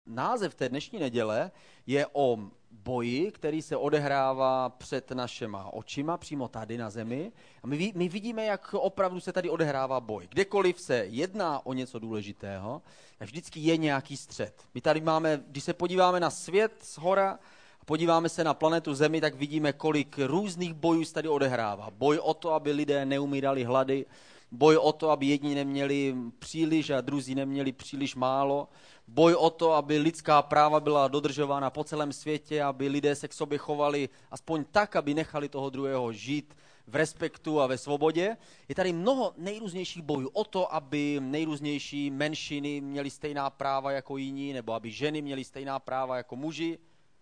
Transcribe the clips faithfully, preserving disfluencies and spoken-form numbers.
název té dnešní neděle je o boji, který se odehrává před našima očima, přímo tady na zemi. A my, my vidíme, jak opravdu se tady odehrává boj. Kdekoliv se jedná o něco důležitého, tak vždycky je nějaký střet. My tady máme, když se podíváme na svět zhora, podíváme se na planetu Zemi, tak vidíme, kolik různých bojů se tady odehrává. Boj o to, aby lidé neumírali hlady, boj o to, aby jedni neměli příliš a druzí neměli příliš málo, boj o to, aby lidská práva byla dodržována po celém světě, aby lidé se k sobě chovali aspoň tak, aby nechali toho druhého žít v respektu a ve svobodě. Je tady mnoho nejrůznějších bojů o to, aby nejrůznější menšiny měly stejná práva jako jiní, nebo aby ženy měly stejná práva jako muži.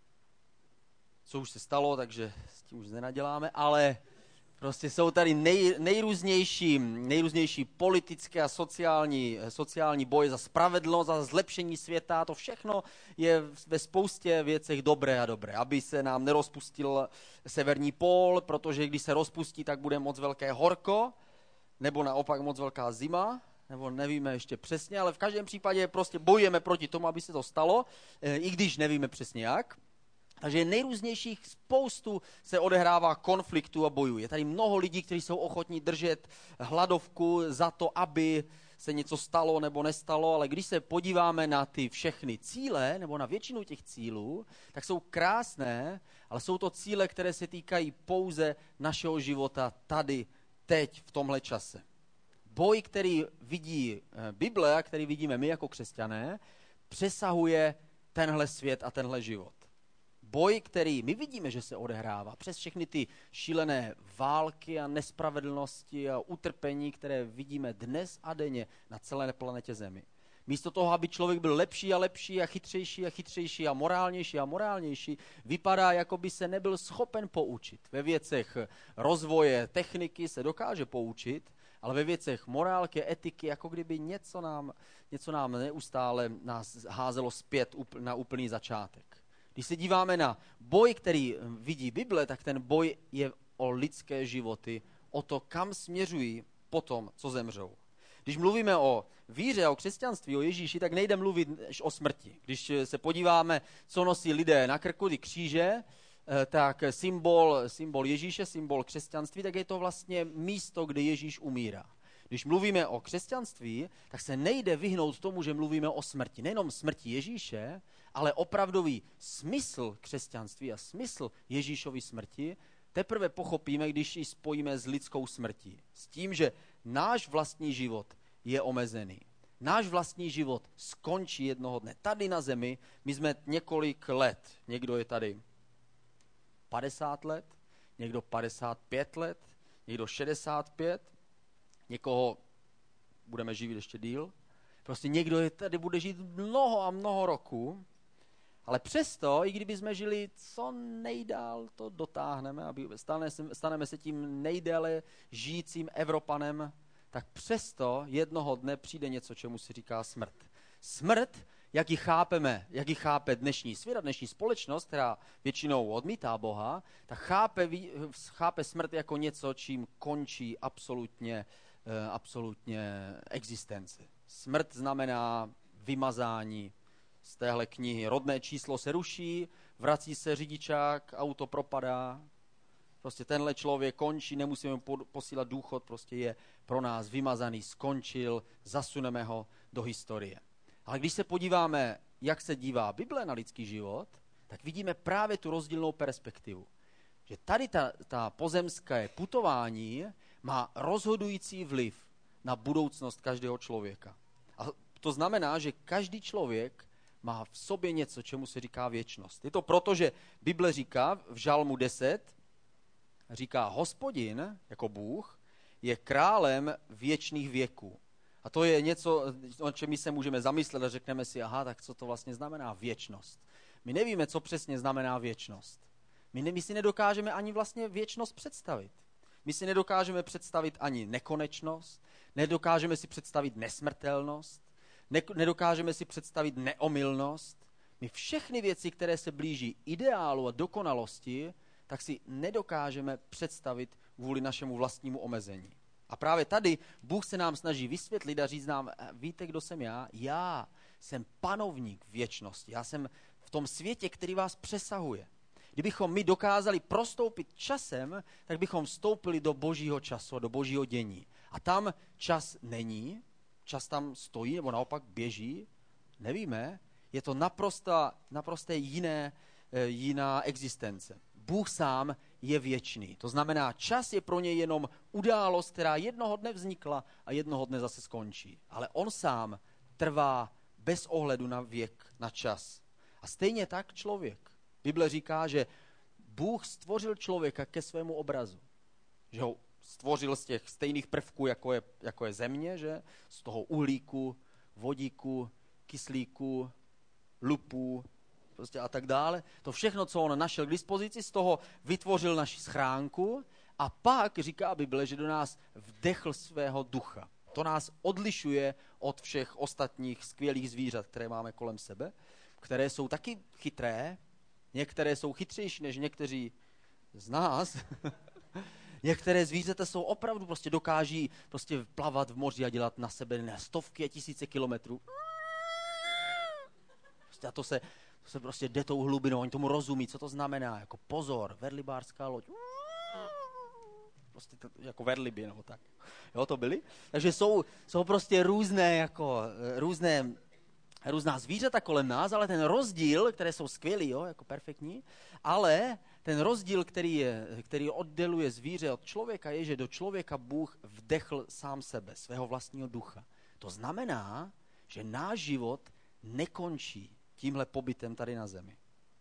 Co už se stalo, takže s tím už nenaděláme, ale prostě jsou tady nej, nejrůznější, nejrůznější politické a sociální, sociální boje za spravedlnost, za zlepšení světa. To všechno je ve spoustě věcech dobré a dobré. Aby se nám nerozpustil severní pól, protože když se rozpustí, tak bude moc velké horko, nebo naopak moc velká zima, nebo nevíme ještě přesně, ale v každém případě prostě bojujeme proti tomu, aby se to stalo, i když nevíme přesně jak. Takže nejrůznějších spoustu se odehrává konfliktů a bojů. Je tady mnoho lidí, kteří jsou ochotní držet hladovku za to, aby se něco stalo nebo nestalo, ale když se podíváme na ty všechny cíle, nebo na většinu těch cílů, tak jsou krásné, ale jsou to cíle, které se týkají pouze našeho života tady, teď, v tomhle čase. Boj, který vidí Bible a který vidíme my jako křesťané, přesahuje tenhle svět a tenhle život. Boj, který my vidíme, že se odehrává přes všechny ty šílené války a nespravedlnosti a utrpení, které vidíme dnes a denně na celé planetě Zemi. Místo toho, aby člověk byl lepší a lepší a chytřejší a chytřejší a morálnější a morálnější, vypadá, jako by se nebyl schopen poučit. Ve věcech rozvoje techniky se dokáže poučit, ale ve věcech morálky, etiky, jako kdyby něco nám, něco nám neustále nás házelo zpět na úplný začátek. Když se díváme na boj, který vidí Bible, tak ten boj je o lidské životy, o to, kam směřují potom, co zemřou. Když mluvíme o víře a o křesťanství, o Ježíši, tak nejde mluvit o smrti. Když se podíváme, co nosí lidé na krku, ty kříže, tak symbol, symbol Ježíše, symbol křesťanství, tak je to vlastně místo, kde Ježíš umírá. Když mluvíme o křesťanství, tak se nejde vyhnout tomu, že mluvíme o smrti. Nejenom smrti Ježíše, ale opravdový smysl křesťanství a smysl Ježíšovy smrti teprve pochopíme, když ji spojíme s lidskou smrtí. S tím, že náš vlastní život je omezený. Náš vlastní život skončí jednoho dne. Tady na zemi my jsme několik let. Někdo je tady padesát let, někdo padesát pět let, někdo šedesát pět, někoho budeme živit ještě díl. Prostě někdo je tady bude žít mnoho a mnoho roků, ale přesto, i kdyby jsme žili co nejdál, to dotáhneme, aby stane, staneme se tím nejdéle žijícím Evropanem, tak přesto jednoho dne přijde něco, čemu se říká smrt. Smrt, jak ji chápeme, jak ji chápe dnešní svět a dnešní společnost, která většinou odmítá Boha, tak chápe, chápe smrt jako něco, čím končí absolutně, absolutně existence. Smrt znamená vymazání z téhle knihy. Rodné číslo se ruší, vrací se řidičák, auto propadá. Prostě tenhle člověk končí, nemusíme mu posílat důchod, prostě je pro nás vymazaný, skončil, zasuneme ho do historie. Ale když se podíváme, jak se dívá Bible na lidský život, tak vidíme právě tu rozdílnou perspektivu. Že tady ta, ta pozemské putování má rozhodující vliv na budoucnost každého člověka. A to znamená, že každý člověk má v sobě něco, čemu se říká věčnost. Je to proto, že Bible říká v Žalmu deset, říká Hospodin, jako Bůh, je králem věčných věků. A to je něco, o čem my se můžeme zamyslet a řekneme si, aha, tak co to vlastně znamená věčnost. My nevíme, co přesně znamená věčnost. My, ne, my si nedokážeme ani vlastně věčnost představit. My si nedokážeme představit ani nekonečnost, nedokážeme si představit nesmrtelnost, ne, nedokážeme si představit neomylnost. My všechny věci, které se blíží ideálu a dokonalosti, tak si nedokážeme představit kvůli našemu vlastnímu omezení. A právě tady Bůh se nám snaží vysvětlit a říct nám, víte, kdo jsem já? Já jsem panovník věčnosti. Já jsem v tom světě, který vás přesahuje. Kdybychom my dokázali prostoupit časem, tak bychom vstoupili do božího času, do božího dění. A tam čas není, čas tam stojí, nebo naopak běží, nevíme, je to naprosto, naprosto jiné, jiná existence. Bůh sám je věčný. To znamená, čas je pro něj jenom událost, která jednoho dne vznikla a jednoho dne zase skončí. Ale on sám trvá bez ohledu na věk, na čas. A stejně tak člověk. Bible říká, že Bůh stvořil člověka ke svému obrazu. Že ho stvořil z těch stejných prvků, jako je, jako je země, že? Z toho uhlíku, vodíku, kyslíku, lupů, prostě a tak dále. To všechno, co on našel k dispozici, z toho vytvořil naši schránku a pak říká Bible, že do nás vdechl svého ducha. To nás odlišuje od všech ostatních skvělých zvířat, které máme kolem sebe, které jsou taky chytré, některé jsou chytřejší než někteří z nás. Některé zvířata jsou opravdu, prostě dokáží prostě plavat v moři a dělat na sebe na stovky a tisíce kilometrů. Prostě a to se, to se prostě jde tou hlubinou, oni tomu rozumí, co to znamená, jako pozor, verlibářská loď. Prostě to, jako verliby, nebo tak. Jo, to byly. Takže jsou, jsou prostě různé, jako, různé, různá zvířata kolem nás, ale ten rozdíl, které jsou skvělý, jo, jako perfektní, ale ten rozdíl, který, je, který odděluje zvíře od člověka, je, že do člověka Bůh vdechl sám sebe, svého vlastního ducha. To znamená, že náš život nekončí tímhle pobytem tady na zemi.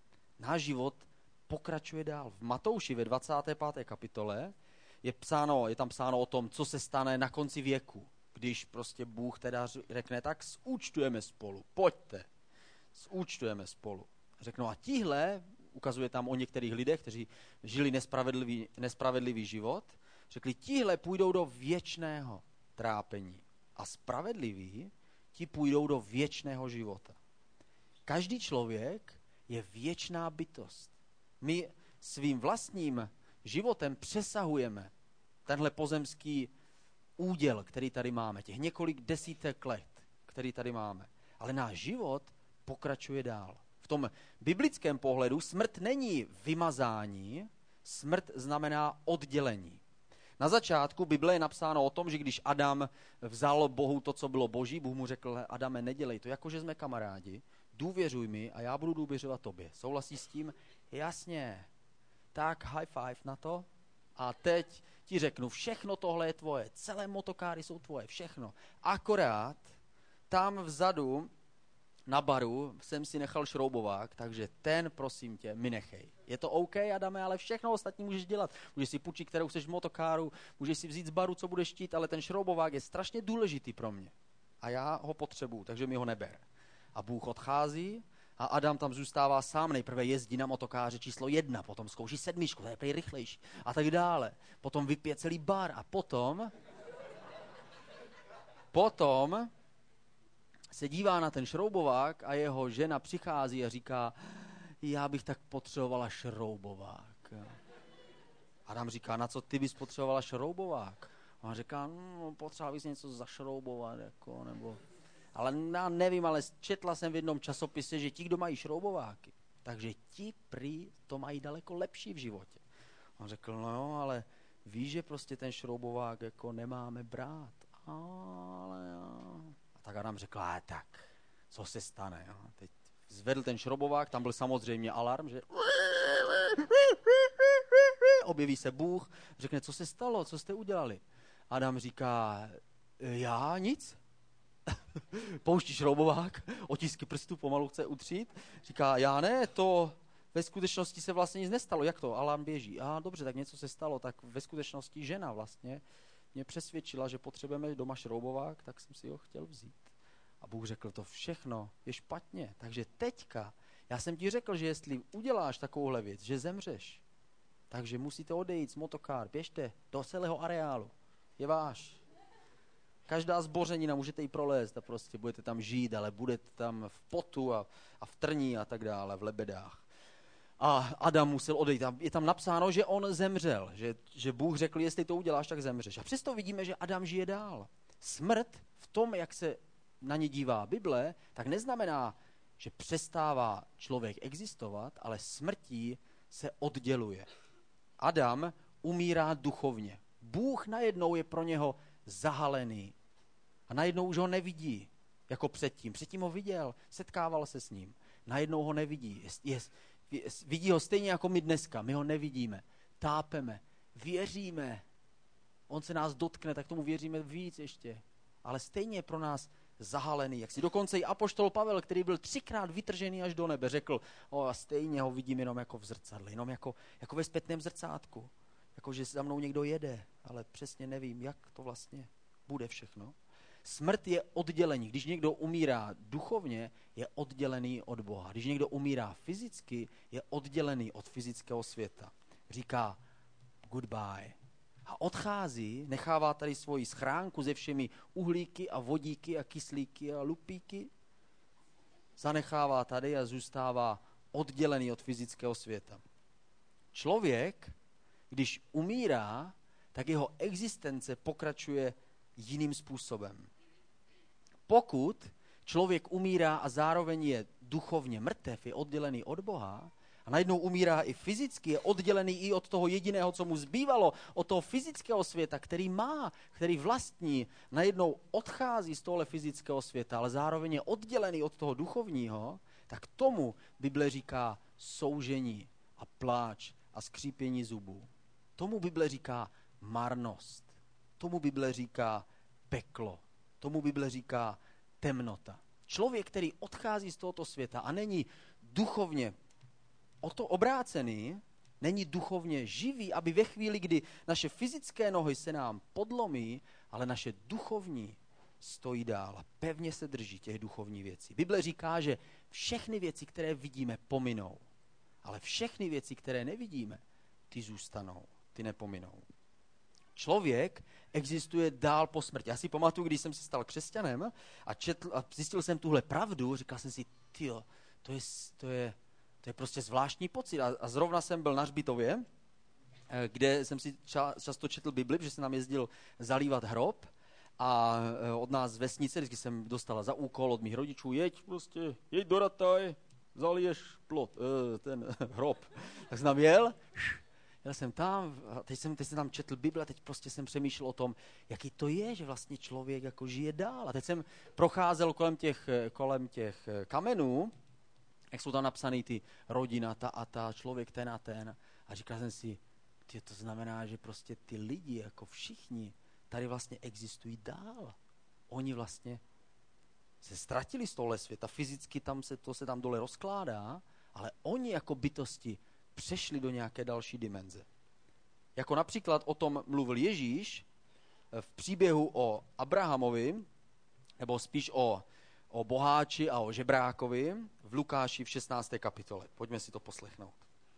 Náš život pokračuje dál. V Matouši ve dvacáté páté kapitole je, psáno, je tam psáno o tom, co se stane na konci věku, když prostě Bůh teda řekne, tak zúčtujeme spolu, pojďte, zúčtujeme spolu. Řeknou a tihle, ukazuje tam o některých lidech, kteří žili nespravedlivý, nespravedlivý život, řekli, tihle půjdou do věčného trápení a spravedliví ti půjdou do věčného života. Každý člověk je věčná bytost. My svým vlastním životem přesahujeme tenhle pozemský úděl, který tady máme, těch několik desítek let, který tady máme. Ale náš život pokračuje dál. V tom biblickém pohledu smrt není vymazání, smrt znamená oddělení. Na začátku Bible je napsáno o tom, že když Adam vzal Bohu to, co bylo boží, Bůh mu řekl, Adame, nedělej to, jakože jsme kamarádi, důvěřuj mi a já budu důvěřovat tobě. Souhlasí s tím? Jasně. Tak high five na to a teď ti řeknu, všechno tohle je tvoje, celé motokáry jsou tvoje, všechno. Akorát tam vzadu na baru jsem si nechal šroubovák, takže ten, prosím tě, mi nechej. Je to OK, Adame, ale všechno ostatní můžeš dělat. Můžeš si půjčit, kterou chceš v motokáru, můžeš si vzít z baru, co budeš chtít, ale ten šroubovák je strašně důležitý pro mě. A já ho potřebuju, takže mi ho neber. A Bůh odchází a Adam tam zůstává sám. Nejprve jezdí na motokáře číslo jedna, potom zkouší sedmičku, to je prý rychlejší a tak dále. Potom vypije celý bar a potom potom se dívá na ten šroubovák a jeho žena přichází a říká, já bych tak potřebovala šroubovák. Adam říká, na co ty bys potřebovala šroubovák? A on říká, no, potřeboval bys něco zašroubovat, jako, nebo... Ale já nevím, ale četla jsem v jednom časopise, že ti, kdo mají šroubováky, takže ti prý to mají daleko lepší v životě. On řekl, no jo, ale víš, že prostě ten šroubovák jako nemáme brát. Ale jo. A tak Adam řekl, a tak, co se stane? Jo? Teď zvedl ten šroubovák, tam byl samozřejmě alarm, že objeví se Bůh, řekne, co se stalo, co jste udělali? Adam říká, já nic. Pouští šroubovák, otisky prstů pomalu chce utřít. Říká, já ne, to ve skutečnosti se vlastně nic nestalo. Jak to? Alarm běží. A dobře, tak něco se stalo. Tak ve skutečnosti žena vlastně mě přesvědčila, že potřebujeme doma šroubovák, tak jsem si ho chtěl vzít. A Bůh řekl, to všechno je špatně. Takže teďka, já jsem ti řekl, že jestli uděláš takovouhle věc, že zemřeš, takže musíte odejít z motokár, běžte do celého areálu. Je váš. Každá zbořenina, můžete ji prolézt a prostě budete tam žít, ale budete tam v potu a, a v trní a tak dále, v lebedách. A Adam musel odejít. A je tam napsáno, že on zemřel, že, že Bůh řekl, jestli to uděláš, tak zemřeš. A přesto vidíme, že Adam žije dál. Smrt v tom, jak se na ně dívá Bible, tak neznamená, že přestává člověk existovat, ale smrtí se odděluje. Adam umírá duchovně. Bůh najednou je pro něho zahalený. A najednou už ho nevidí, jako předtím. Předtím ho viděl, setkával se s ním. Najednou ho nevidí. Je, je, je, vidí ho stejně jako my dneska. My ho nevidíme. Tápeme. Věříme. On se nás dotkne, tak tomu věříme víc ještě. Ale stejně je pro nás zahalený. Jak si dokonce i apoštol Pavel, který byl třikrát vytržený až do nebe, řekl, o, a stejně ho vidím jenom jako v zrcadle, jenom jako, jako ve zpětném zrcátku. Jako, že za mnou někdo jede, ale přesně nevím, jak to vlastně bude všechno. Smrt je oddělení. Když někdo umírá duchovně, je oddělený od Boha. Když někdo umírá fyzicky, je oddělený od fyzického světa. Říká goodbye. A odchází, nechává tady svoji schránku se všemi uhlíky a vodíky a kyslíky a lupíky. Zanechává tady a zůstává oddělený od fyzického světa. Člověk, když umírá, tak jeho existence pokračuje jiným způsobem. Pokud člověk umírá a zároveň je duchovně mrtev, je oddělený od Boha, a najednou umírá i fyzicky, je oddělený i od toho jediného, co mu zbývalo, od toho fyzického světa, který má, který vlastní, najednou odchází z tohle fyzického světa, ale zároveň je oddělený od toho duchovního, tak tomu Bible říká soužení a pláč a skřípění zubů. Tomu Bible říká marnost. Tomu Bible říká peklo. Tomu Bible říká temnota. Člověk, který odchází z tohoto světa a není duchovně o to obrácený, není duchovně živý, aby ve chvíli, kdy naše fyzické nohy se nám podlomí, ale naše duchovní stojí dál a pevně se drží těch duchovních věcí. Bible říká, že všechny věci, které vidíme, pominou, ale všechny věci, které nevidíme, ty zůstanou, ty nepominou. Člověk existuje dál po smrti. Já si pamatuju, když jsem se stal křesťanem a, četl, a zjistil jsem tuhle pravdu, říkal jsem si, tyjo, to je, to je To je prostě zvláštní pocit. A, a zrovna jsem byl na hřbitově, kde jsem si ča, často četl Bibli, že jsem tam jezdil zalívat hrob a od nás z vesnice, vždycky jsem dostala za úkol od mých rodičů, jeď prostě, jeď do Rataj, zaliješ plot, ten hrob. Tak jsem tam jel, jel jsem tam, teď jsem, teď jsem tam četl Bibli a teď prostě jsem přemýšlel o tom, jaký to je, že vlastně člověk jako žije dál. A teď jsem procházel kolem těch, kolem těch kamenů, jak jsou tam napsaný ty rodina, ta a ta, člověk ten a ten. A říkal jsem si, tyjo, to znamená, že prostě ty lidi, jako všichni, tady vlastně existují dál. Oni vlastně se ztratili z tohle světa, fyzicky tam se, to se tam dole rozkládá, ale oni jako bytosti přešli do nějaké další dimenze. Jako například o tom mluvil Ježíš v příběhu o Abrahamovi, nebo spíš o o boháči a o žebrákovi v Lukáši v šestnácté kapitole. Pojďme si to poslechnout.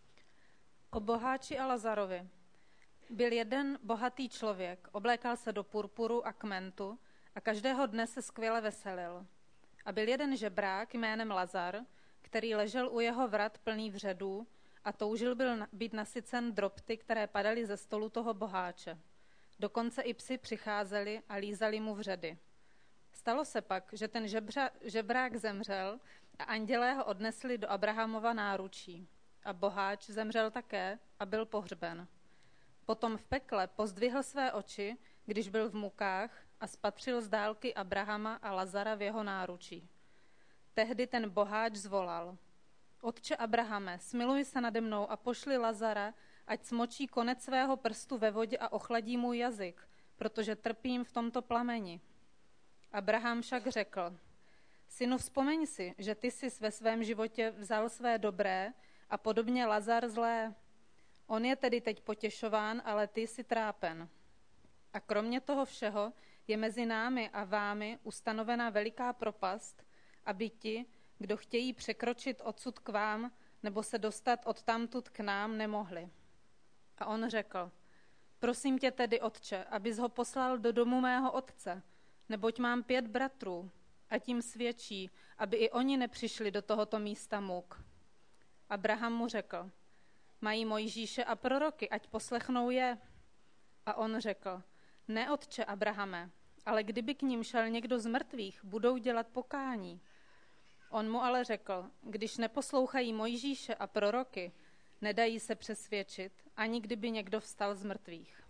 O boháči a Lazarovi. Byl jeden bohatý člověk, oblékal se do purpuru a kmentu a každého dne se skvěle veselil. A byl jeden žebrák jménem Lazar, který ležel u jeho vrat plný vředů a toužil byl být nasycen drobty, které padaly ze stolu toho boháče. Dokonce i psi přicházeli a lízali mu vředy. Stalo se pak, že ten žebra, žebrák zemřel a andělé ho odnesli do Abrahamova náručí. A boháč zemřel také a byl pohřben. Potom v pekle pozdvihl své oči, když byl v mukách a spatřil z dálky Abrahama a Lazara v jeho náručí. Tehdy ten boháč zvolal: Otče Abrahame, smiluj se nade mnou a pošli Lazara, ať smočí konec svého prstu ve vodě a ochladí můj jazyk, protože trpím v tomto plameni. Abraham však řekl: Synu, vzpomeň si, že ty jsi ve svém životě vzal své dobré a podobně Lazar zlé. On je tedy teď potěšován, ale ty jsi trápen. A kromě toho všeho je mezi námi a vámi ustanovena veliká propast, aby ti, kdo chtějí překročit odsud k vám nebo se dostat odtamtud k nám, nemohli. A on řekl: Prosím tě tedy, otče, abys ho poslal do domu mého otce, neboť mám pět bratrů, a tím svědčí, aby i oni nepřišli do tohoto místa muk. Abraham mu řekl: Mají Mojžíše a proroky, ať poslechnou je. A on řekl: Ne, otče Abrahame, ale kdyby k ním šel někdo z mrtvých, budou dělat pokání. On mu ale řekl, když neposlouchají Mojžíše a proroky, nedají se přesvědčit, ani kdyby někdo vstal z mrtvých.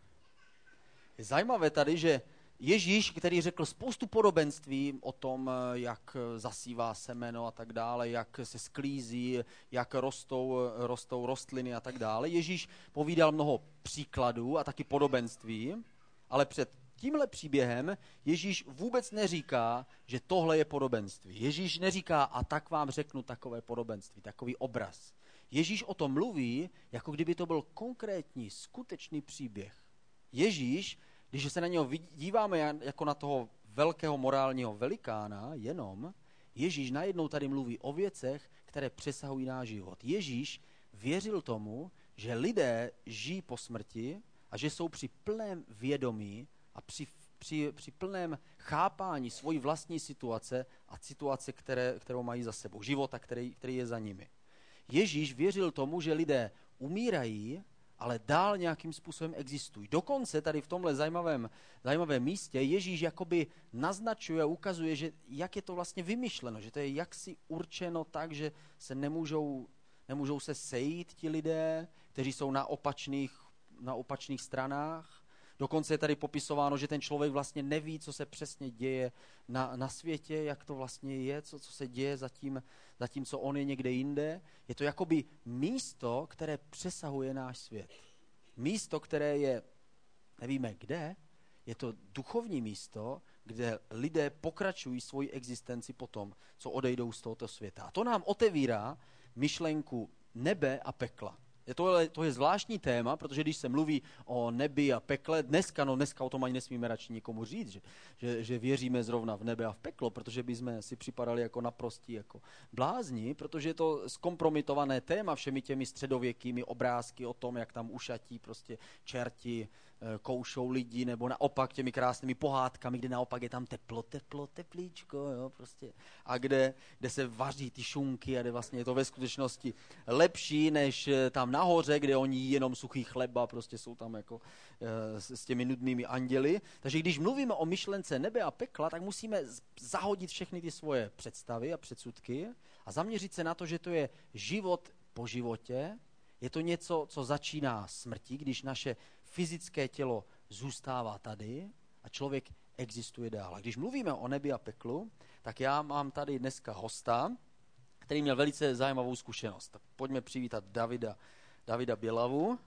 Je zajímavé tady, že Ježíš, který řekl spoustu podobenství o tom, jak zasívá semeno a tak dále, jak se sklízí, jak rostou, rostou rostliny a tak dále. Ježíš povídal mnoho příkladů a taky podobenství, ale před tímhle příběhem Ježíš vůbec neříká, že tohle je podobenství. Ježíš neříká, a tak vám řeknu takové podobenství, takový obraz. Ježíš o tom mluví, jako kdyby to byl konkrétní, skutečný příběh. Ježíš, když se na něho díváme jako na toho velkého morálního velikána, jenom, Ježíš najednou tady mluví o věcech, které přesahují náš život. Ježíš věřil tomu, že lidé žijí po smrti a že jsou při plném vědomí a při, při, při plném chápání svojí vlastní situace a situace, které, kterou mají za sebou, života, který, který je za nimi. Ježíš věřil tomu, že lidé umírají, ale dál nějakým způsobem existují. Dokonce tady v tomhle zajímavém, zajímavém místě Ježíš jakoby naznačuje a ukazuje, že jak je to vlastně vymyšleno, že to je jaksi určeno tak, že se nemůžou, nemůžou se sejít ti lidé, kteří jsou na opačných, na opačných stranách. Dokonce je tady popisováno, že ten člověk vlastně neví, co se přesně děje na, na světě, jak to vlastně je, co, co se děje zatím, zatím, co on je někde jinde. Je to jakoby místo, které přesahuje náš svět. Místo, které je, nevíme kde, je to duchovní místo, kde lidé pokračují svoji existenci po tom, co odejdou z tohoto světa. A to nám otevírá myšlenku nebe a pekla. Je to, to je zvláštní téma, protože když se mluví o nebi a pekle, dneska, no dneska o tom ani nesmíme radši nikomu říct, že, že, že věříme zrovna v nebe a v peklo, protože bychom si připadali jako naprostí jako blázni, protože je to zkompromitované téma všemi těmi středověkými obrázky o tom, jak tam ušatí prostě čerti, koušou lidi, nebo naopak těmi krásnými pohádkami, kde naopak je tam teplo, teplo, teplíčko, jo, prostě. A kde, kde se vaří ty šunky a kde vlastně je to ve skutečnosti lepší, než tam nahoře, kde oni jí jenom suchý chleba, prostě jsou tam jako e, s, s těmi nudnými anděli. Takže když mluvíme o myšlence nebe a pekla, tak musíme zahodit všechny ty svoje představy a předsudky a zaměřit se na to, že to je život po životě, je to něco, co začíná smrtí, když naše fyzické tělo zůstává tady a člověk existuje dál. A když mluvíme o nebi a peklu, tak já mám tady dneska hosta, který měl velice zajímavou zkušenost. Tak pojďme přivítat Davida, Davida Bělavu.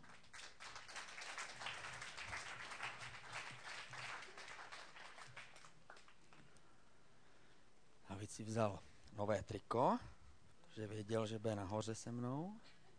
David si vzal nové triko, protože věděl, že bude nahoře se mnou.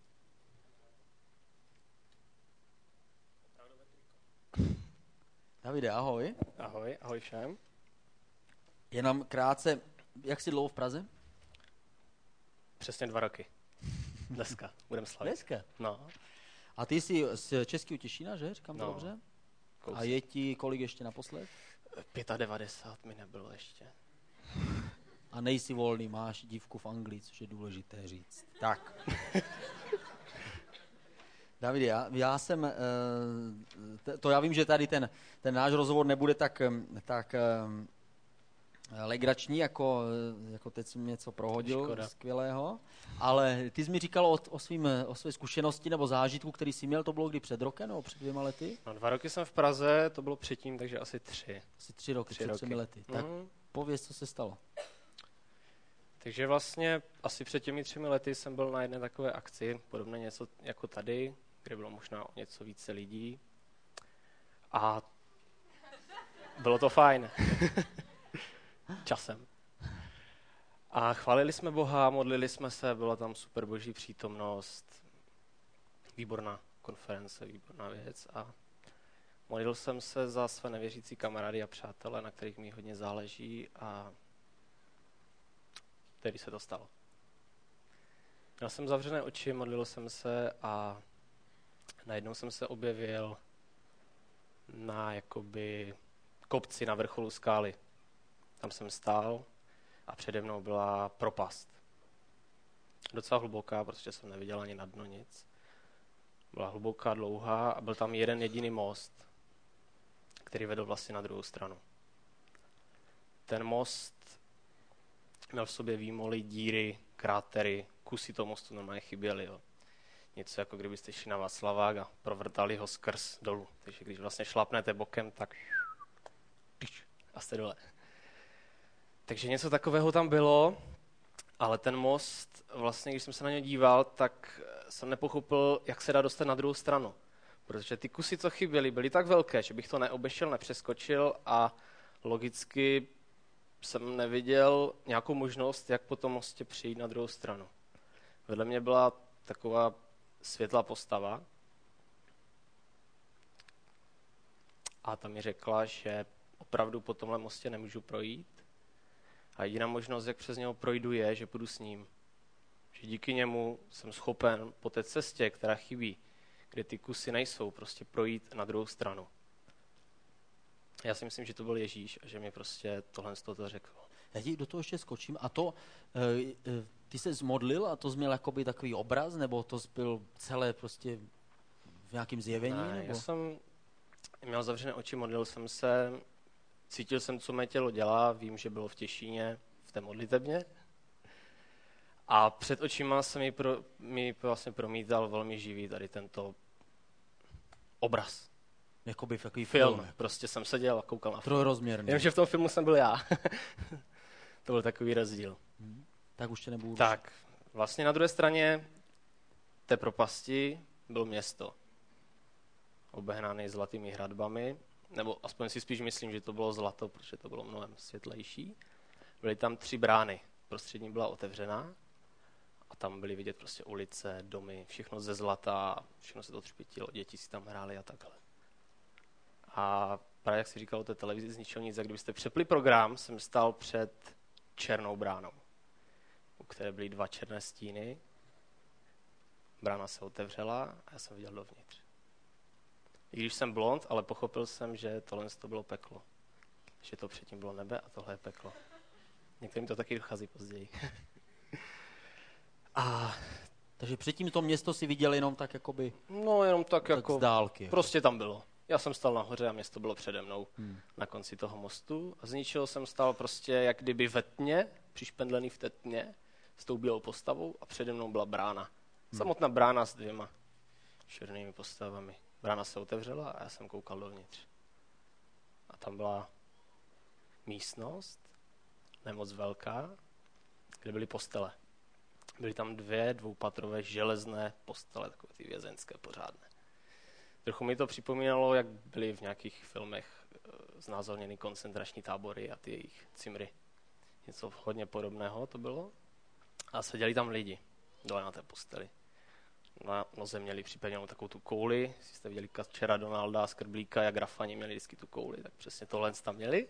Davide, ahoj. Ahoj, ahoj všem. Jenom krátce, jak jsi dlouho v Praze? Přesně dva roky. Dneska budeme slavit. Dneska? No. A ty jsi z Českého Těšína, že? Říkám to no. dobře? Kousek. A je ti kolik ještě naposled? devadesát pět mi nebylo ještě. A nejsi volný, máš dívku v Anglii, což je důležité říct. Tak. Davide, já, já jsem, to já vím, že tady ten, ten náš rozhovor nebude tak, tak legrační, jako, jako teď jsem něco prohodil Škoda. Skvělého, ale ty jsi mi říkal o, o, svým, o své zkušenosti nebo zážitku, který jsi měl, to bylo kdy před rokem nebo před dvěma lety? No, dva roky jsem v Praze, to bylo předtím, takže asi tři. Asi tři roky, tři před roky. třemi lety. Tak Mm. pověz, co se stalo. Takže vlastně asi před těmi třemi lety jsem byl na jedné takové akci, podobně něco jako tady, kde bylo možná o něco více lidí. A bylo to fajn. Časem. A chválili jsme Boha, modlili jsme se, byla tam super boží přítomnost, výborná konference, výborná věc. A modlil jsem se za své nevěřící kamarády a přátelé, na kterých mi hodně záleží, a tedy se to stalo. Měl jsem zavřené oči, modlil jsem se a najednou jsem se objevil na jakoby kopci na vrcholu skály. Tam jsem stál a přede mnou byla propast. Docela hluboká, protože jsem neviděl ani na dno nic. Byla hluboká, dlouhá a byl tam jeden jediný most, který vedl vlastně na druhou stranu. ten most měl v sobě výmoly, díry, krátery, kusy toho mostu normálně chyběly. Jo. Něco jako kdybyste šli na Václavák a provrtali ho skrz dolů. Takže když vlastně šlapnete bokem, tak a jste dole. Takže něco takového tam bylo, ale ten most, vlastně když jsem se na něj díval, tak jsem nepochopil, jak se dá dostat na druhou stranu. Protože ty kusy, co chyběly, byly tak velké, že bych to neobešel, nepřeskočil a logicky jsem neviděl nějakou možnost, jak po tom mostě přijít na druhou stranu. Vedle mě byla taková světlá postava a ta mi řekla, že opravdu po tomhle mostě nemůžu projít a jediná možnost, jak přes něho projdu, je, že půjdu s ním. Že díky němu jsem schopen po té cestě, která chybí, kde ty kusy nejsou, prostě projít na druhou stranu. Já si myslím, že to byl Ježíš a že mi prostě tohle z toho řekl. Já ti do toho ještě skočím. A to, ty se zmodlil a to jsi měl jakoby takový obraz, nebo to byl celé prostě v nějakém zjevení? Ne, nebo? Já jsem měl zavřené oči, modlil jsem se, cítil jsem, co mé tělo dělá, vím, že bylo v Těšíně, v té modlitebně. A před očima se mi, pro, mi vlastně promítal velmi živý tady tento obraz. Jakoby v takový Film. film. Prostě jsem seděl a koukal na film. Trojrozměrný. Jenomže v tom filmu jsem byl já. To byl takový rozdíl. Hmm. Tak už tě nebudu. Tak, vlastně na druhé straně té propasti bylo město. Obehnané zlatými hradbami, nebo aspoň si spíš myslím, že to bylo zlato, protože to bylo mnohem světlejší. Byly tam tři brány. Prostřední byla otevřená a tam byly vidět prostě ulice, domy, všechno ze zlata, všechno se to třpětilo, děti si tam hrály a takhle. A právě jak si říkal o té televizi z ničeho nic, a kdybyste přepli program, jsem stál před černou bránou, u které byly dva černé stíny. Brána se otevřela a já jsem viděl dovnitř. I když jsem blond, ale pochopil jsem, že tohle to bylo peklo. Že to předtím bylo nebe a tohle je peklo. Některým to taky dochází později. A takže předtím to město si viděl jenom tak jakoby no jenom tak, tak jako z dálky. Prostě tam bylo. Já jsem stál nahoře a město bylo přede mnou hmm. na konci toho mostu a z ničeho jsem stál prostě jak kdyby ve tmě, přišpendlený v té tmě, s tou bílou postavou a přede mnou byla brána. Hmm. Samotná brána s dvěma černými postavami. Brána se otevřela a já jsem koukal dovnitř. A tam byla místnost, nemoc velká, kde byly postele. Byly tam dvě dvoupatrové železné postele, takové ty vězeňské pořádné. Trochu mi to připomínalo, jak byly v nějakých filmech znázorněny koncentrační tábory a ty jejich cimry. Něco hodně podobného to bylo. A seděli tam lidi dole na té posteli. Na noze měli připevněnou takovou tu kouli. Jestli jste viděli Kačera, Donalda, Skrblíka, jak Rafani měli vždycky tu kouli, tak přesně tohle tam měli.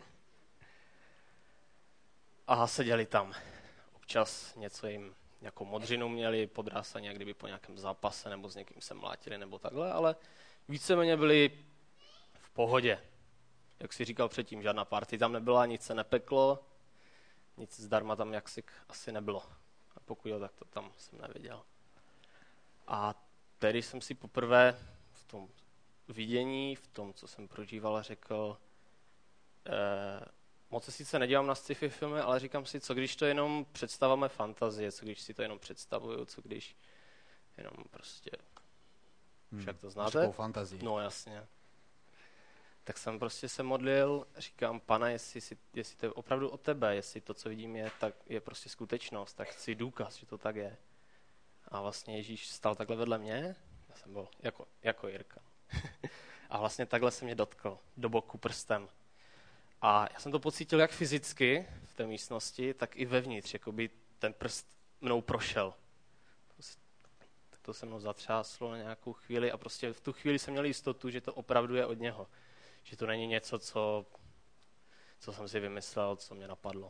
A seděli tam. Občas něco jim nějakou modřinu měli, podrásaní, jak kdyby po nějakém zápase, nebo s někým se mlátili, nebo takhle, ale víceméně byli v pohodě. Jak si říkal předtím, žádná party tam nebyla, nic se nepeklo, nic zdarma tam jaksi asi nebylo. A pokud jo, tak to tam jsem neviděl. A tedy jsem si poprvé v tom vidění, v tom, co jsem prožíval, řekl, eh, moc se sice nedívám na sci-fi filmy, ale říkám si, co když to jenom představujeme fantazie, co když si to jenom představuju, co když jenom prostě, hmm. však to znáte? Takovou fantazii. No jasně. Tak jsem prostě se modlil, říkám, Pane, jestli, si, jestli to je opravdu od tebe, jestli to, co vidím, je, tak je prostě skutečnost, tak chci důkaz, že to tak je. A vlastně Ježíš stál takhle vedle mě, já jsem byl jako, jako Jirka. A vlastně takhle se mě dotkl, do boku prstem. A já jsem to pocítil jak fyzicky v té místnosti, tak i vevnitř, jako by ten prst mnou prošel. Tak to se mnou zatřáslo na nějakou chvíli a prostě v tu chvíli jsem měl jistotu, že to opravdu je od něho. Že to není něco, co, co jsem si vymyslel, co mě napadlo.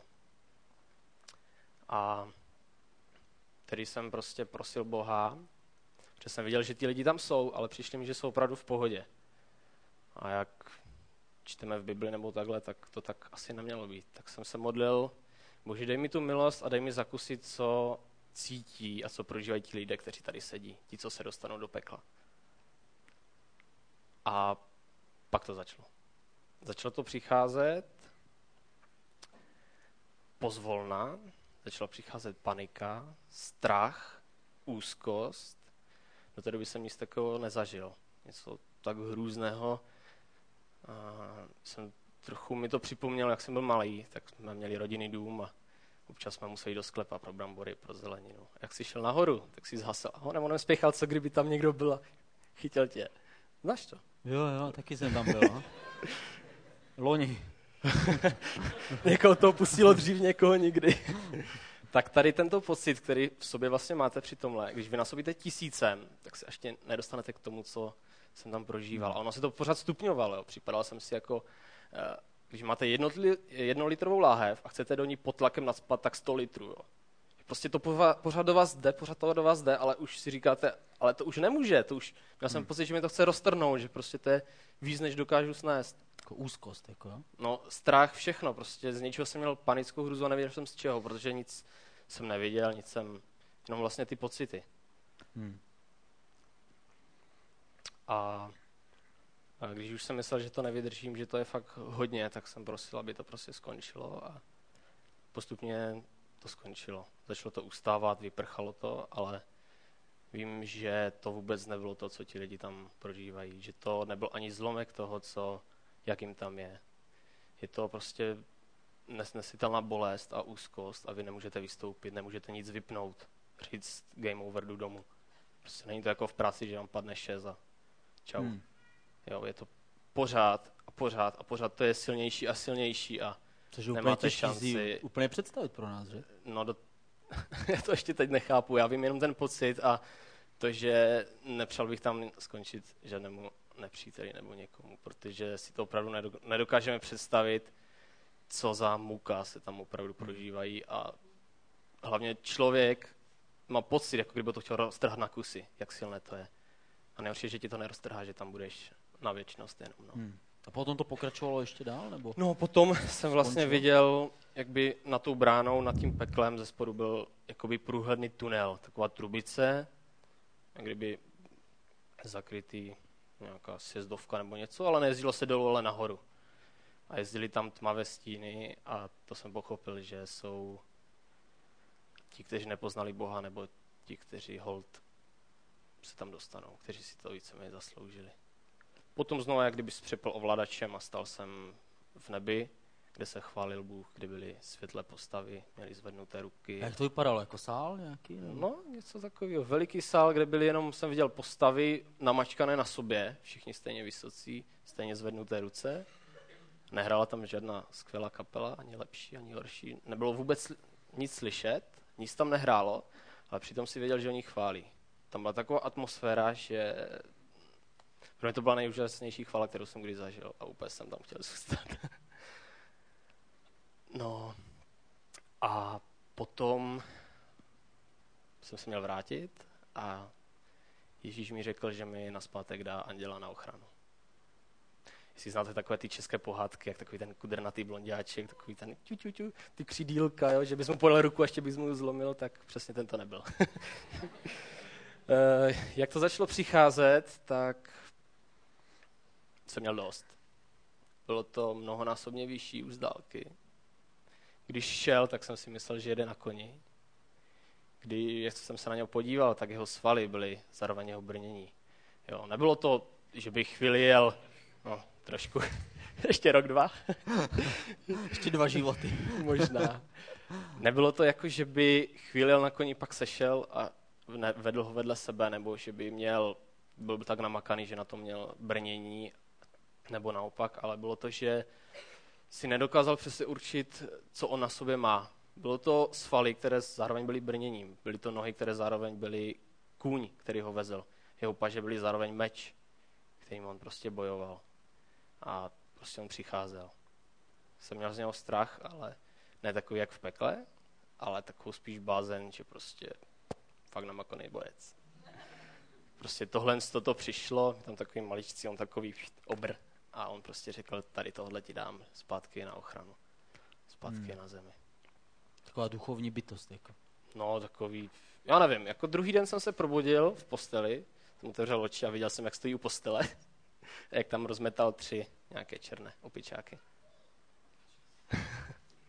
A tedy jsem prostě prosil Boha, protože jsem viděl, že ty lidi tam jsou, ale přišli mi, že jsou opravdu v pohodě. A jak čteme v Bibli nebo takhle, tak to tak asi nemělo být. Tak jsem se modlil, Bože, dej mi tu milost a dej mi zakusit, co cítí a co prožívají ti lidé, kteří tady sedí, ti, co se dostanou do pekla. A pak to začalo. Začalo to přicházet pozvolna začala přicházet panika, strach, úzkost. Do té doby jsem nic takového nezažil. Něco tak hrůzného. A jsem, trochu mi to připomnělo, jak jsem byl malý, tak jsme měli rodinný dům a občas jsme museli do sklepa pro brambory, pro zeleninu. Jak jsi šel nahoru, tak si zhasil. A honem onem spěchal, co kdyby tam někdo byl a chytil tě. Znáš to? Jo, jo, taky jsem tam byl. No? Loni. Někoho to pustilo dřív, někoho nikdy. Tak tady tento pocit, který v sobě vlastně máte při tomhle, když vynásobíte tisícem, tak se ještě nedostanete k tomu, co jsem tam prožíval. A ono se to pořád stupňovalo. Jo. Připadal jsem si jako, když máte jednotli, jednolitrovou láhev a chcete do ní pod tlakem nacpat, tak sto litrů. Jo. Prostě to pořád do vás jde, pořád to do vás jde, ale už si říkáte, ale to už nemůže. To už, měl jsem hmm. pocit, že mi to chce roztrhnout, že prostě to je víc, než dokážu snést. Jako úzkost, jako jo? No, strach, všechno. Prostě z něčeho jsem měl panickou hruzu a nevěděl jsem z čeho, protože nic jsem neviděl, nic jsem, jenom vlastně ty pocity. Hmm. A, a když už jsem myslel, že to nevydržím, že to je fakt hodně, tak jsem prosil, aby to prostě skončilo a postupně to skončilo. Začalo to ustávat, vyprchalo to, ale vím, že to vůbec nebylo to, co ti lidi tam prožívají, že to nebyl ani zlomek toho, co, jak jim tam je. Je to prostě nesnesitelná bolest a úzkost a vy nemůžete vystoupit, nemůžete nic vypnout, říct game over, jdu domů. Prostě není to jako v práci, že vám padne šest a čau. Hmm. Jo, je to pořád a pořád a pořád to je silnější a silnější a což nemáte šanci. Úplně představit pro nás, že? No, do... já to ještě teď nechápu, já vím jenom ten pocit a to, že nepřál bych tam skončit žádnému nepříteli nebo někomu, protože si to opravdu nedokážeme představit, co za muka se tam opravdu prožívají a hlavně člověk má pocit, jako kdyby to chtěl roztrhat na kusy, jak silné to je. A nejhorší, že ti to neroztrhá, že tam budeš na věčnost jenom. No. Hmm. A potom to pokračovalo ještě dál? Nebo? No potom jsem vlastně skončilo? Viděl, jak by na tou bránou, nad tím peklem ze spodu byl jakoby průhledný tunel, taková trubice, jak kdyby zakrytý nějaká sjezdovka nebo něco, ale nejezdilo se dolů, ale nahoru. A jezdili tam tmavé stíny a to jsem pochopil, že jsou ti, kteří nepoznali Boha, nebo ti, kteří hold se tam dostanou, kteří si to víceméně zasloužili. Potom znovu, jak kdyby přepl ovladačem a stal jsem v nebi, kde se chválil Bůh, kde byly světlé postavy, měli zvednuté ruky. A jak to vypadalo, jako sál nějaký? Nebo? No, něco takového. Veliký sál, kde byly jenom, jsem viděl postavy namačkané na sobě, všichni stejně vysocí, stejně zvednuté ruce. Nehrála tam žádná skvělá kapela, ani lepší, ani horší. Nebylo vůbec nic slyšet, nic tam nehrálo, ale přitom si věděl, že oni chválí. Tam byla taková atmosféra, že pro mě to byla nejúžasnější chvála, kterou jsem kdy zažil a úplně jsem tam chtěl zůstat. No a potom jsem se měl vrátit a Ježíš mi řekl, že mi nazpátek dá anděla na ochranu. Jestli znáte takové ty české pohádky, jak takový ten kudrnatý blonďáček, takový ten ťu, ťu, ťu, ty křídílka, jo, že bys mu podal ruku a ještě bys mu ji zlomil, tak přesně ten to nebyl. Jak to začalo přicházet, tak jsem měl dost. Bylo to mnohonásobně vyšší už z dálky. Když šel, tak jsem si myslel, že jede na koni. Když jsem se na něho podíval, tak jeho svaly byly zároveň jeho brnění. Jo, nebylo to, že bych chvíli jel, no, trošku, ještě rok, dva. Ještě dva životy. Možná. Nebylo to jako, že by chvíli jel na koni, pak sešel a vedl ho vedle sebe, nebo že by měl, byl by tak namakaný, že na to měl brnění, nebo naopak, ale bylo to, že si nedokázal přesně určit, co on na sobě má. Bylo to svaly, které zároveň byly brněním. Byly to nohy, které zároveň byly kůň, který ho vezl. Jeho paže byly zároveň meč, kterým on prostě bojoval. A prostě on přicházel. Jsem měl z něho strach, ale ne takový jak v pekle, ale takovou spíš bázen, že prostě fakt namakaný bojec. Prostě tohle z toho přišlo, tam takový maličcí, on takový obr. A on prostě řekl, tady tohle ti dám, zpátky na ochranu. Zpátky hmm. na zemi. Taková duchovní bytost, jako. No, takový, já nevím, jako druhý den jsem se probudil v posteli, jsem otevřel oči a viděl jsem, jak stojí u postele, jak tam rozmetal tři nějaké černé opičáky.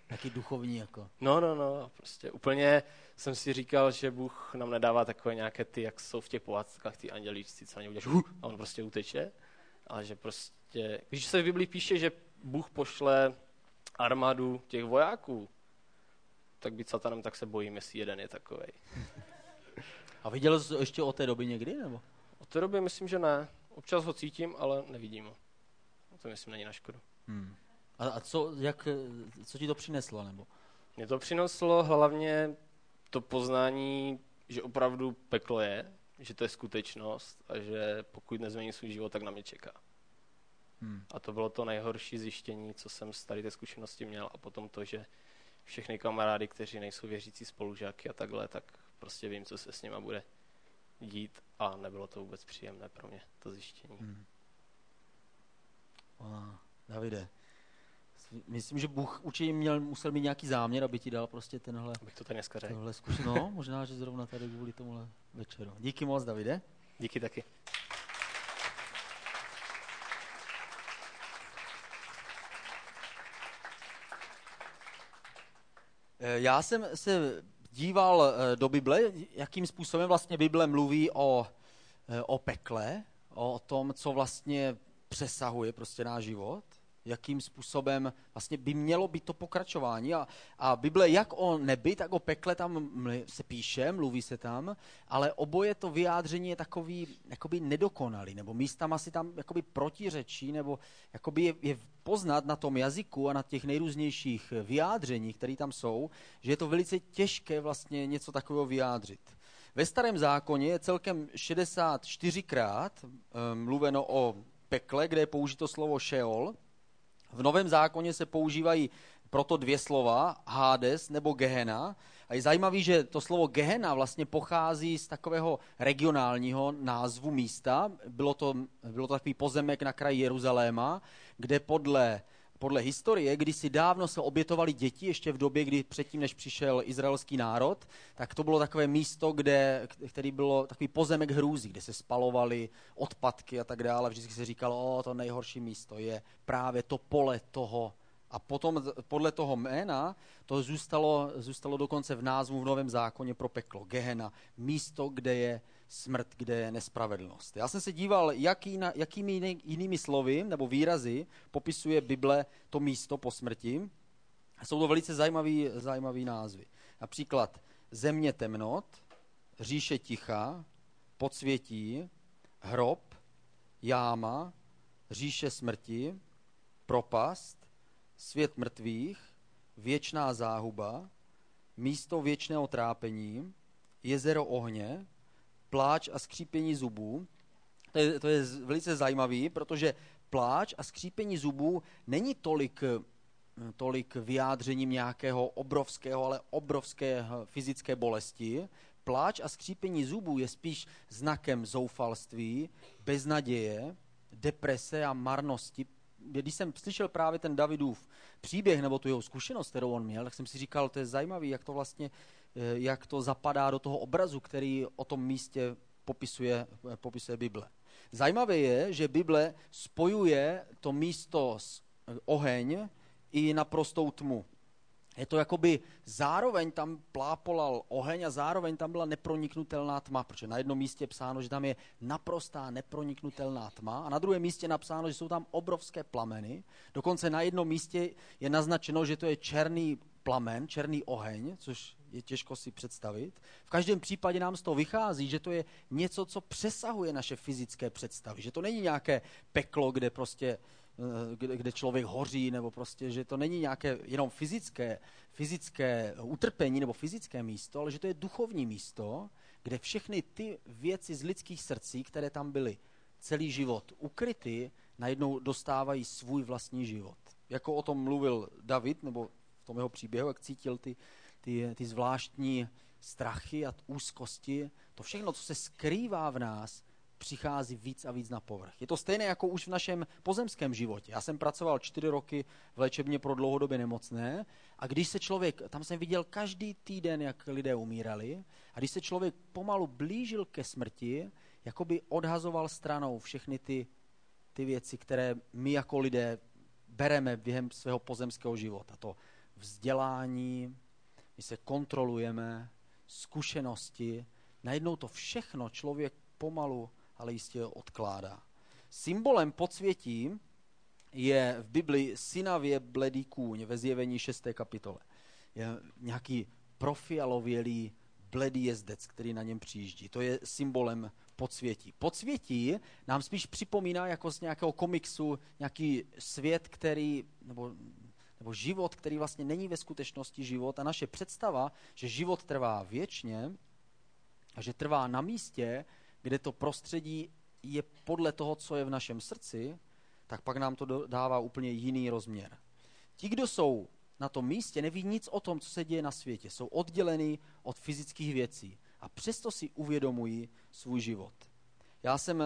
Taky duchovní jako. No, no, no, prostě úplně jsem si říkal, že Bůh nám nedává takové nějaké ty, jak jsou v těch pohádkách, ty andělíčci, co na ně uděláš, uh, a on prostě uteče, ale že prostě, když se v Biblii píše, že Bůh pošle armádu těch vojáků, tak být satanem, tak se bojím, jestli jeden je takovej. A viděl jsi to ještě od té doby někdy, nebo? Od té doby myslím, že ne. Občas ho cítím, ale nevidím ho. To myslím není na škodu. Hmm. A, a co, jak, co ti to přineslo, nebo? Mě to přineslo hlavně to poznání, že opravdu peklo je, že to je skutečnost a že pokud nezměním svůj život, tak na mě čeká. Hmm. A to bylo to nejhorší zjištění, co jsem z tady té zkušenosti měl, a potom to, že všechny kamarády, kteří nejsou věřící spolužáky a takhle, tak prostě vím, co se s nima bude dít, a nebylo to vůbec příjemné pro mě, to zjištění. Hmm. Wow. Davide, myslím, že Bůh určitě měl, musel mít nějaký záměr, aby ti dal prostě tenhle... Abych to tady dneska řekl. Tohle zkušenost. No, možná, že zrovna tady kvůli tomuhle večeru. Díky moc, Davide. Díky taky. Já jsem se díval do Bible, jakým způsobem vlastně Bible mluví o, o pekle, o tom, co vlastně přesahuje prostě náš život, jakým způsobem vlastně by mělo být to pokračování. A, a Bible jak o nebi, tak o pekle tam se píše, mluví se tam, ale oboje to vyjádření je takový jakoby nedokonalý, nebo místama si tam jakoby protiřečí, nebo jakoby je, je poznat na tom jazyku a na těch nejrůznějších vyjádřeních, které tam jsou, že je to velice těžké vlastně něco takového vyjádřit. Ve Starém zákoně je celkem šedesát čtyřikrát um, mluveno o pekle, kde je použito slovo Šeol. V Novém zákoně se používají proto dvě slova, Hades nebo Gehena. A je zajímavé, že to slovo Gehena vlastně pochází z takového regionálního názvu místa. Bylo to, bylo to takový pozemek na kraji Jeruzaléma, kde podle, podle historie, kdysi dávno se obětovali děti, ještě v době, kdy předtím, než přišel izraelský národ, tak to bylo takové místo, kde, který bylo takový pozemek hrůzy, kde se spalovaly odpadky a tak dále. Vždycky se říkalo, o, to nejhorší místo je právě to pole toho. A potom podle toho jména to zůstalo, zůstalo dokonce v názvu v Novém zákoně pro peklo. Gehena, místo, kde je smrt, kde je nespravedlnost. Já jsem se díval, jaký, jakými jinými slovy nebo výrazy popisuje Bible to místo po smrti. Jsou to velice zajímavý, zajímavý názvy. Například země temnot, říše ticha, podsvětí, hrob, jáma, říše smrti, propast, svět mrtvých, věčná záhuba, místo věčného trápení, jezero ohně, pláč a skřípění zubů. To je, to je velice zajímavý, protože pláč a skřípění zubů není tolik, tolik vyjádřením nějakého obrovského, ale obrovské fyzické bolesti. Pláč a skřípění zubů je spíš znakem zoufalství, beznaděje, deprese a marnosti. Když jsem slyšel právě ten Davidův příběh nebo tu jeho zkušenost, kterou on měl, tak jsem si říkal, to je zajímavý, jak to vlastně, jak to zapadá do toho obrazu, který o tom místě popisuje, popisuje Bible. Zajímavé je, že Bible spojuje to místo s oheň i naprostou tmu. Je to jakoby zároveň tam plápolal oheň a zároveň tam byla neproniknutelná tma, protože na jednom místě je psáno, že tam je naprostá neproniknutelná tma a na druhém místě je napsáno, že jsou tam obrovské plameny. Dokonce na jednom místě je naznačeno, že to je černý plamen, černý oheň, což je těžko si představit. V každém případě nám z toho vychází, že to je něco, co přesahuje naše fyzické představy, že to není nějaké peklo, kde prostě Kde, kde člověk hoří, nebo prostě, že to není nějaké jenom fyzické, fyzické utrpení nebo fyzické místo, ale že to je duchovní místo, kde všechny ty věci z lidských srdcí, které tam byly celý život ukryty, najednou dostávají svůj vlastní život. Jako o tom mluvil David, nebo v tom jeho příběhu, jak cítil ty, ty, ty zvláštní strachy a úzkosti, to všechno, co se skrývá v nás, přichází víc a víc na povrch. Je to stejné jako už v našem pozemském životě. Já jsem pracoval čtyři roky v léčebně pro dlouhodobě nemocné a když se člověk, tam jsem viděl každý týden, jak lidé umírali, a když se člověk pomalu blížil ke smrti, jakoby odhazoval stranou všechny ty, ty věci, které my jako lidé bereme během svého pozemského života. To vzdělání, my se kontrolujeme, zkušenosti. Najednou to všechno člověk pomalu, ale jistě odkládá. Symbolem podsvětí je v Biblii synavě bledý kůň ve Zjevení šesté kapitole. Je nějaký profialovělý bledý jezdec, který na něm přijíždí. To je symbolem podsvětí. Podsvětí nám spíš připomíná jako z nějakého komiksu nějaký svět, který, nebo, nebo život, který vlastně není ve skutečnosti život. A naše představa, že život trvá věčně a že trvá na místě, kde to prostředí je podle toho, co je v našem srdci, tak pak nám to dává úplně jiný rozměr. Ti, kdo jsou na tom místě, neví nic o tom, co se děje na světě. Jsou oddělení od fyzických věcí a přesto si uvědomují svůj život. Já jsem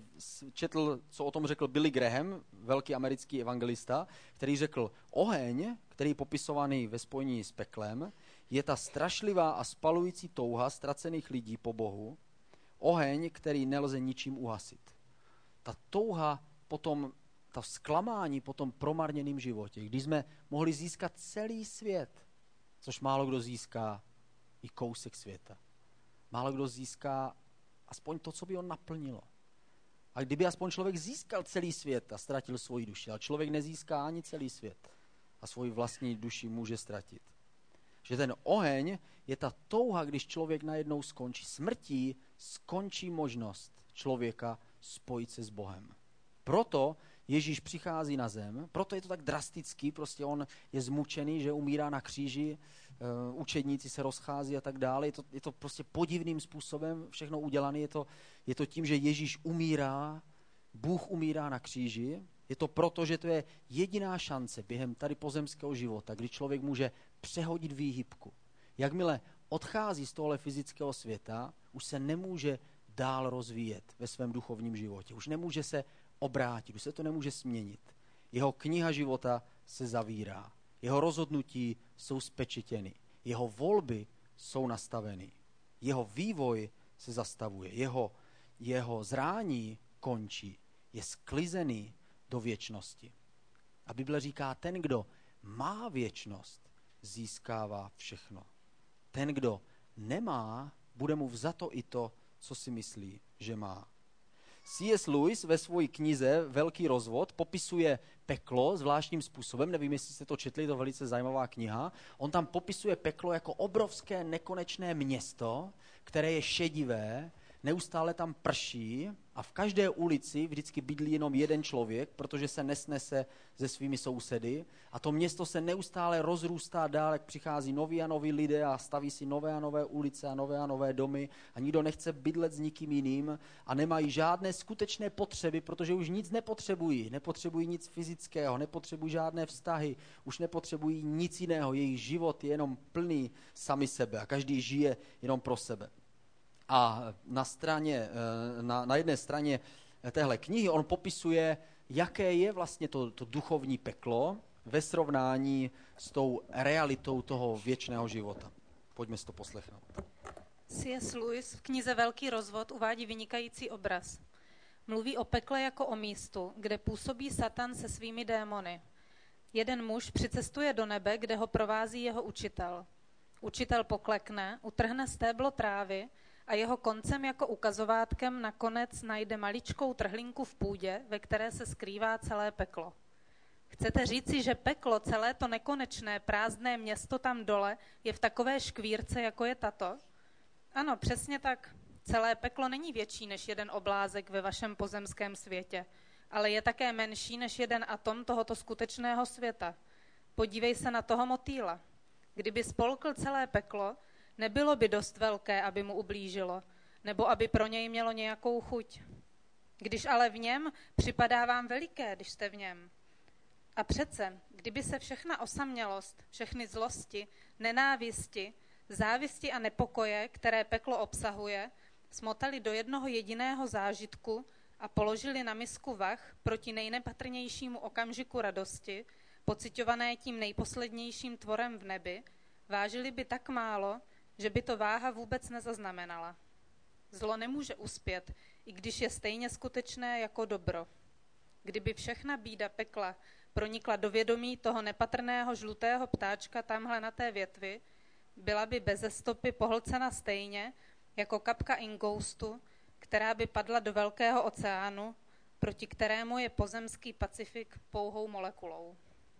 četl, co o tom řekl Billy Graham, velký americký evangelista, který řekl, oheň, který je popisovaný ve spojení s peklem, je ta strašlivá a spalující touha ztracených lidí po Bohu, oheň, který nelze ničím uhasit. Ta touha potom, ta zklamání po tom promarněném životě, když jsme mohli získat celý svět, což málo kdo získá i kousek světa. Málo kdo získá aspoň to, co by ho naplnilo. A kdyby aspoň člověk získal celý svět a ztratil svoji duši, ale člověk nezíská ani celý svět a svoji vlastní duši může ztratit. Že ten oheň je ta touha, když člověk najednou skončí smrtí, skončí možnost člověka spojit se s Bohem. Proto Ježíš přichází na zem, proto je to tak drastický, prostě on je zmučený, že umírá na kříži, uh, učedníci se rozchází a tak dále. Je to, je to prostě podivným způsobem všechno udělané. Je to, je to tím, že Ježíš umírá, Bůh umírá na kříži. Je to proto, že to je jediná šance během tady pozemského života, kdy člověk může přehodit výhybku. Jakmile odchází z tohle fyzického světa, už se nemůže dál rozvíjet ve svém duchovním životě. Už nemůže se obrátit, už se to nemůže změnit. Jeho kniha života se zavírá. Jeho rozhodnutí jsou spečetěny. Jeho volby jsou nastaveny. Jeho vývoj se zastavuje. Jeho, jeho zrání končí. Je sklizený do věčnosti. A Bible říká, ten, kdo má věčnost, získává všechno. Ten, kdo nemá, bude mu vzato i to, co si myslí, že má. C S Lewis ve své knize Velký rozvod popisuje peklo zvláštním způsobem. Nevím, jestli jste to četli, je to velice zajímavá kniha. On tam popisuje peklo jako obrovské nekonečné město, které je šedivé, neustále tam prší a v každé ulici vždycky bydlí jenom jeden člověk, protože se nesnese se svými sousedy a to město se neustále rozrůstá dál, jak přichází noví a noví lidé a staví si nové a nové ulice a nové a nové domy a nikdo nechce bydlet s nikým jiným a nemají žádné skutečné potřeby, protože už nic nepotřebují. Nepotřebují nic fyzického, nepotřebují žádné vztahy, už nepotřebují nic jiného. Jejich život je jenom plný sami sebe a každý žije jenom pro sebe. A na, straně, na, na jedné straně téhle knihy on popisuje, jaké je vlastně to, to duchovní peklo ve srovnání s tou realitou toho věčného života. Pojďme si to poslechnout. C S Lewis v knize Velký rozvod uvádí vynikající obraz. Mluví o pekle jako o místu, kde působí Satan se svými démony. Jeden muž přicestuje do nebe, kde ho provází jeho učitel. Učitel poklekne, utrhne stéblo trávy, a jeho koncem jako ukazovátkem nakonec najde maličkou trhlinku v půdě, ve které se skrývá celé peklo. Chcete říci, že peklo, celé to nekonečné, prázdné město tam dole, je v takové škvírce, jako je tato? Ano, přesně tak. Celé peklo není větší než jeden oblázek ve vašem pozemském světě, ale je také menší než jeden atom tohoto skutečného světa. Podívej se na toho motýla. Kdyby spolkl celé peklo, nebylo by dost velké, aby mu ublížilo, nebo aby pro něj mělo nějakou chuť. Když ale v něm, připadá vám veliké, když jste v něm. A přece, kdyby se všechna osamělost, všechny zlosti, nenávisti, závisti a nepokoje, které peklo obsahuje, smotali do jednoho jediného zážitku a položili na misku vah proti nejnepatrnějšímu okamžiku radosti, pociťované tím nejposlednějším tvorem v nebi, vážili by tak málo, že by to váha vůbec nezaznamenala. Zlo nemůže uspět, i když je stejně skutečné jako dobro. Kdyby všechna bída pekla pronikla do vědomí toho nepatrného žlutého ptáčka tamhle na té větvi, byla by beze stopy pohlcena stejně jako kapka ingoustu, která by padla do velkého oceánu, proti kterému je pozemský Pacifik pouhou molekulou.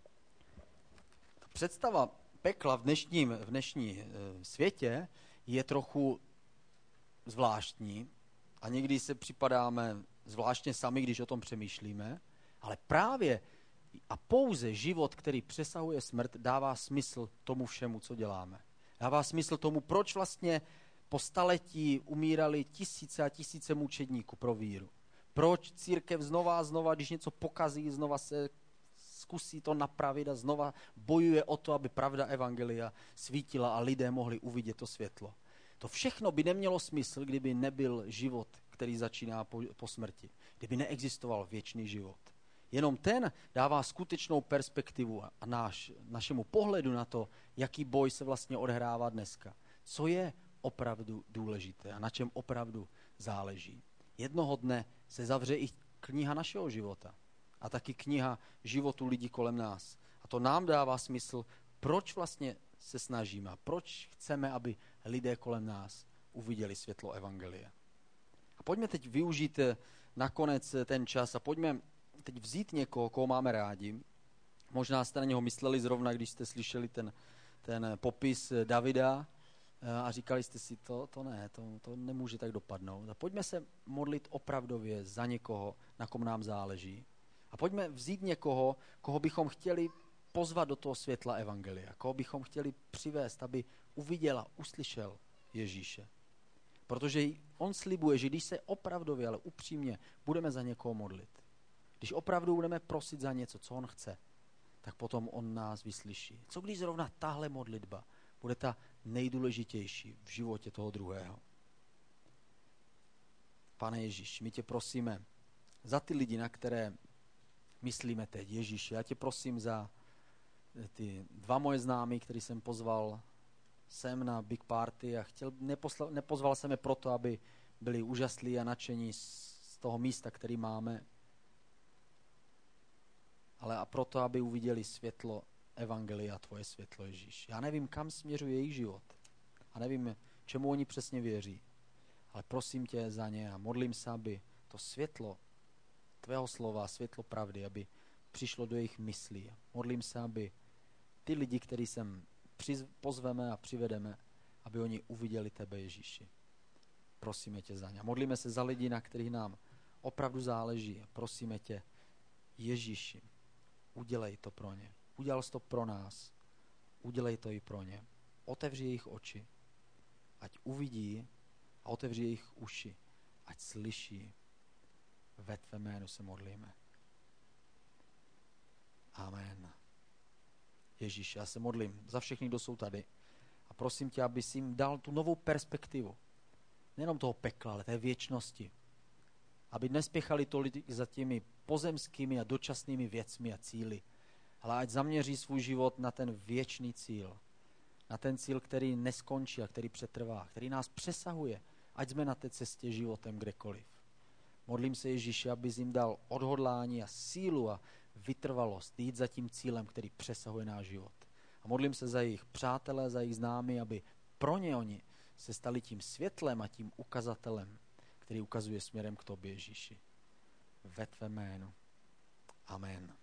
Představa pekla v dnešním v dnešní e, světě je trochu zvláštní a někdy se připadáme zvláštně sami, když o tom přemýšlíme, ale právě a pouze život, který přesahuje smrt, dává smysl tomu všemu, co děláme. Dává smysl tomu, proč vlastně po staletí umírali tisíce a tisíce mučedníků pro víru. Proč církev znova a znova, když něco pokazí, znova se zkusí to napravit a znova bojuje o to, aby pravda evangelia svítila a lidé mohli uvidět to světlo. To všechno by nemělo smysl, kdyby nebyl život, který začíná po, po smrti. Kdyby neexistoval věčný život. Jenom ten dává skutečnou perspektivu a náš, našemu pohledu na to, jaký boj se vlastně odehrává dneska. Co je opravdu důležité a na čem opravdu záleží. Jednoho dne se zavře i kniha našeho života a taky kniha životu lidí kolem nás. A to nám dává smysl, proč vlastně se snažíme a proč chceme, aby lidé kolem nás uviděli světlo evangelia. A pojďme teď využít nakonec ten čas a pojďme teď vzít někoho, koho máme rádi. Možná jste na něho mysleli zrovna, když jste slyšeli ten, ten popis Davida a říkali jste si, to, to ne, to, to nemůže tak dopadnout. A pojďme se modlit opravdově za někoho, na kom nám záleží. A pojďme vzít někoho, koho bychom chtěli pozvat do toho světla evangelia, koho bychom chtěli přivést, aby uviděl a uslyšel Ježíše. Protože on slibuje, že když se opravdově, ale upřímně budeme za někoho modlit, když opravdu budeme prosit za něco, co on chce, tak potom on nás vyslyší. Co když zrovna tahle modlitba bude ta nejdůležitější v životě toho druhého? Pane Ježíš, my tě prosíme za ty lidi, na které myslíme teď. Ježíši, já tě prosím za ty dva moje známí, který jsem pozval sem na Big Party a chtěl, neposla, nepozval jsem je proto, aby byli úžaslí a nadšení z toho místa, který máme, ale a proto, aby uviděli světlo evangelia, tvoje světlo, Ježíš. Já nevím, kam směřuje jejich život a nevím, čemu oni přesně věří, ale prosím tě za ně a modlím se, aby to světlo tvého slova, světlo pravdy, aby přišlo do jejich myslí. Modlím se, aby ty lidi, který sem přiz, pozveme a přivedeme, aby oni uviděli tebe, Ježíši. Prosíme tě za ně. Modlíme se za lidi, na kterých nám opravdu záleží. Prosíme tě, Ježíši, udělej to pro ně. Udělal jsi to pro nás. Udělej to i pro ně. Otevři jejich oči, ať uvidí, a otevři jejich uši, ať slyší. Ve tvé jménu se modlíme. Amen. Ježíš, já se modlím za všechny, kdo jsou tady. A prosím tě, abys jim dal tu novou perspektivu. Nejenom toho pekla, ale té věčnosti. Aby nespěchali tolik za těmi pozemskými a dočasnými věcmi a cíli. Ale ať zaměří svůj život na ten věčný cíl. Na ten cíl, který neskončí a který přetrvá. Který nás přesahuje. Ať jsme na té cestě životem kdekoliv. Modlím se, Ježíši, abys jim dal odhodlání a sílu a vytrvalost jít za tím cílem, který přesahuje náš život. A modlím se za jejich přátelé, za jejich známí, aby pro ně oni se stali tím světlem a tím ukazatelem, který ukazuje směrem k tobě, Ježíši. Ve tvé jménu. Amen.